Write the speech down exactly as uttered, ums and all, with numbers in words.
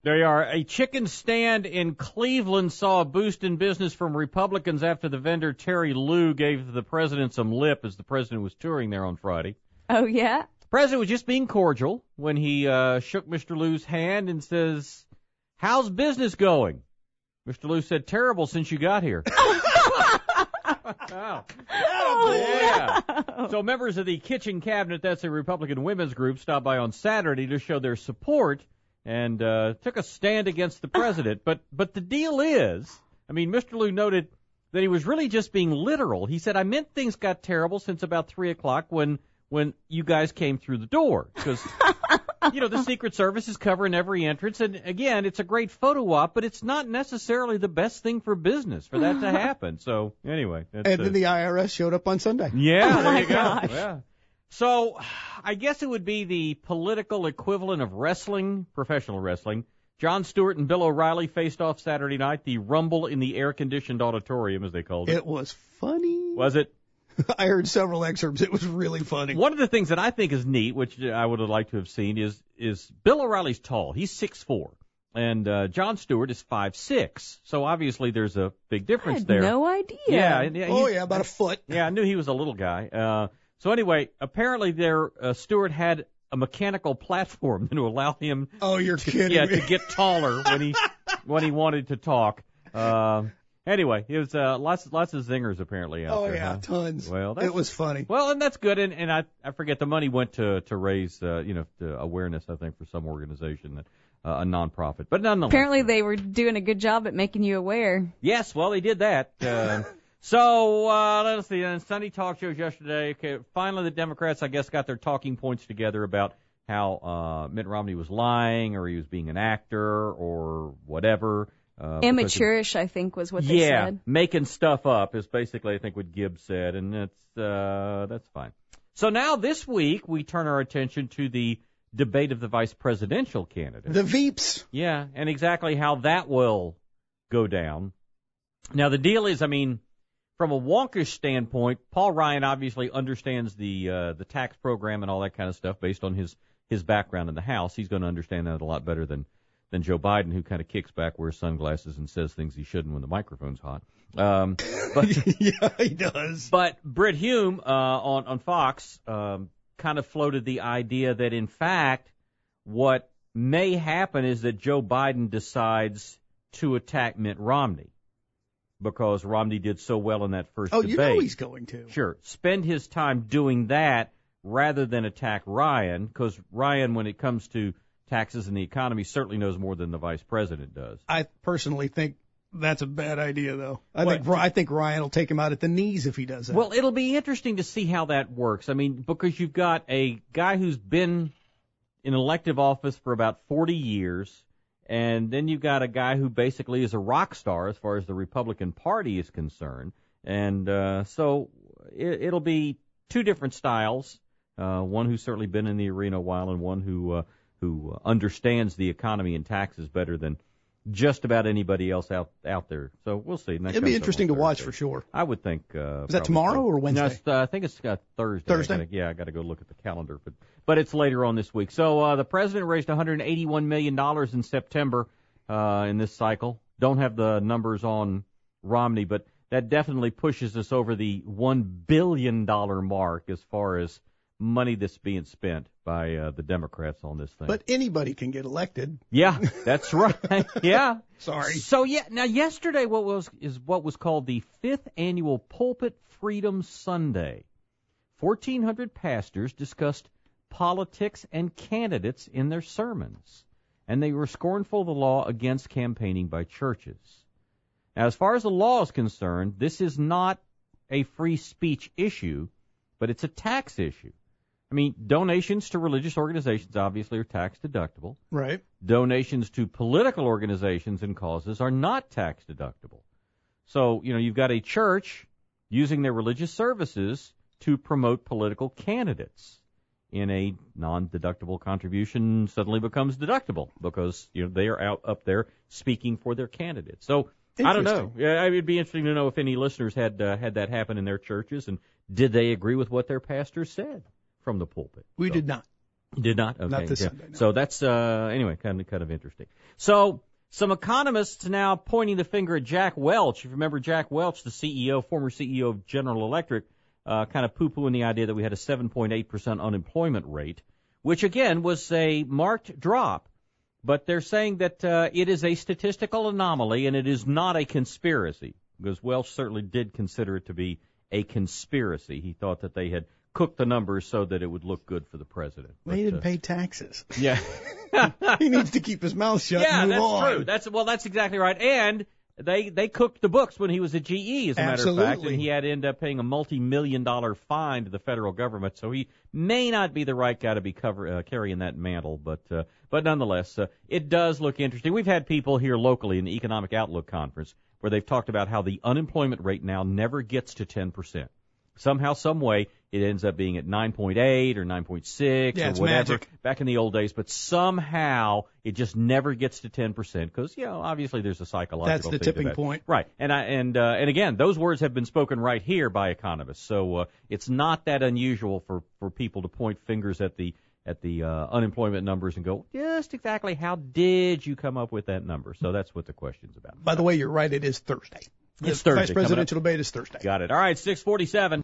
There you are. A chicken stand in Cleveland saw a boost in business from Republicans after the vendor Terry Lou gave the president some lip as the president was touring there on Friday. Oh, yeah? The president was just being cordial when he uh, shook Mister Lou's hand and says, "How's business going?" Mister Lou said, "Terrible since you got here." Oh. Oh, yeah. no. So members of the Kitchen Cabinet, that's a Republican women's group, stopped by on Saturday to show their support and uh, took a stand against the president. But but the deal is, I mean, Mister Lou noted that he was really just being literal. He said, "I meant things got terrible since about three o'clock when when you guys came through the door." Because, you know, the Secret Service is covering every entrance. And, again, it's a great photo op, but it's not necessarily the best thing for business for that to happen. So, anyway. That's, and then uh, the I R S showed up on Sunday. Yeah, Oh, there my you go. gosh. Yeah. So, I guess it would be the political equivalent of wrestling, professional wrestling. Jon Stewart and Bill O'Reilly faced off Saturday night, the Rumble in the air-conditioned auditorium, as they called it. It was funny. Was it? I heard several excerpts. It was really funny. One of the things that I think is neat, which I would have liked to have seen, is is Bill O'Reilly's tall. He's six foot four, and uh, Jon Stewart is five foot six. So obviously there's a big difference I had there. no idea. Yeah. and, yeah Oh, he's- yeah, about a foot. Yeah, I knew he was a little guy. Uh, so anyway, apparently there uh, Stewart had a mechanical platform to allow him, Oh, you're kidding yeah, me. to get taller when he when he wanted to talk. Um, anyway, it was uh, lots lots of zingers apparently out Oh, there. yeah, huh? tons. Well, that's, It was funny. Well, and that's good, and, and I I forget the money went to to raise uh, you know to awareness, I think, for some organization that uh, a nonprofit, but nonetheless. Apparently they were doing a good job at making you aware. Yes, well, they did that. Uh, so uh, let's see. On Sunday talk shows yesterday, okay, finally the Democrats, I guess, got their talking points together about how uh, Mitt Romney was lying, or he was being an actor, or whatever. Uh, because he- Amateurish, I think, was what they yeah, said. making stuff up is basically, I think, what Gibbs said, and that's uh, that's fine. So now this week we turn our attention to the debate of the vice presidential candidate. The Veeps. Yeah, and exactly how that will go down. Now the deal is, I mean, from a wonkish standpoint, Paul Ryan obviously understands the uh, the tax program and all that kind of stuff based on his his background in the House. He's going to understand that a lot better than. than Joe Biden, who kind of kicks back, wears sunglasses, and says things he shouldn't when the microphone's hot. Um, but Yeah, he does. but Brit Hume uh, on on Fox um, kind of floated the idea that in fact what may happen is that Joe Biden decides to attack Mitt Romney because Romney did so well in that first Oh, debate. you know he's going to. Sure, spend his time doing that rather than attack Ryan, because Ryan, when it comes to taxes and the economy, certainly knows more than the vice president does. I personally think that's a bad idea, though. I What? think I think Ryan will take him out at the knees if he does that. Well, it'll be interesting to see how that works. I mean, because you've got a guy who's been in elective office for about forty years, and then you've got a guy who basically is a rock star as far as the Republican Party is concerned. And uh, so it, it'll be two different styles, uh, one who's certainly been in the arena a while and one who uh, who understands the economy and taxes better than just about anybody else out out there. So we'll see. That It'd comes be up interesting on to watch Thursday. for sure. I would think. Uh, Is that probably tomorrow so. or Wednesday? No, it's, uh, I think it's uh, Thursday. Thursday? I gotta- yeah, I got to go look at the calendar, but but it's later on this week. So uh, the president raised one hundred eighty-one million dollars in September uh, in this cycle. Don't have the numbers on Romney, but that definitely pushes us over the one billion dollars mark as far as money that's being spent by uh, the Democrats on this thing. But anybody can get elected. yeah, that's right. yeah. Sorry. So yeah, now yesterday what was is what was called the fifth annual Pulpit Freedom Sunday. fourteen hundred pastors discussed politics and candidates in their sermons, and they were scornful of the law against campaigning by churches. Now, as far as the law is concerned, this is not a free speech issue, but it's a tax issue. I mean, donations to religious organizations obviously are tax deductible. Right. Donations to political organizations and causes are not tax deductible. So, you know, you've got a church using their religious services to promote political candidates. In a non-deductible contribution suddenly becomes deductible because, you know, they are out up there speaking for their candidates. So, I don't know. Interesting. Yeah, it'd be interesting to know if any listeners had uh, had that happen in their churches, and did they agree with what their pastor said from the pulpit? We So- did not. Did not? Okay. Not this yeah. Sunday, no. So that's, uh, anyway, kind of, kind of interesting. So some economists now pointing the finger at Jack Welch. If you remember Jack Welch, the C E O, former C E O of General Electric, uh, kind of poo-pooing the idea that we had a seven point eight percent unemployment rate, which again was a marked drop. But they're saying that uh, it is a statistical anomaly and it is not a conspiracy, because Welch certainly did consider it to be a conspiracy. He thought that they had cooked the numbers so that it would look good for the president. Well, he But, didn't uh, pay taxes. Yeah. He needs to keep his mouth shut Yeah, and move that's on. true. That's well, that's exactly right. And they they cooked the books when he was at G E, as a matter of fact, Absolutely. and he had to end up paying a multi-million dollar fine to the federal government. So he may not be the right guy to be cover, uh, carrying that mantle, but uh, but nonetheless, uh, it does look interesting. We've had people here locally in the Economic Outlook Conference where they've talked about how the unemployment rate now never gets to ten percent. Somehow, some way, it ends up being at nine point eight or nine point six Yeah, or it's whatever magic. back in the old days, but somehow it just never gets to ten percent because, you know, obviously there's a psychological That's the thing to tipping that. point. Right. And I, and uh, and again, those words have been spoken right here by economists. So uh, it's not that unusual for, for people to point fingers at the at the uh, unemployment numbers and go, just exactly how did you come up with that number? So that's what the question's about. By the way, you're right. It is Thursday. It's The Thursday Vice coming up. presidential debate is Thursday. Got it. All right, six forty-seven.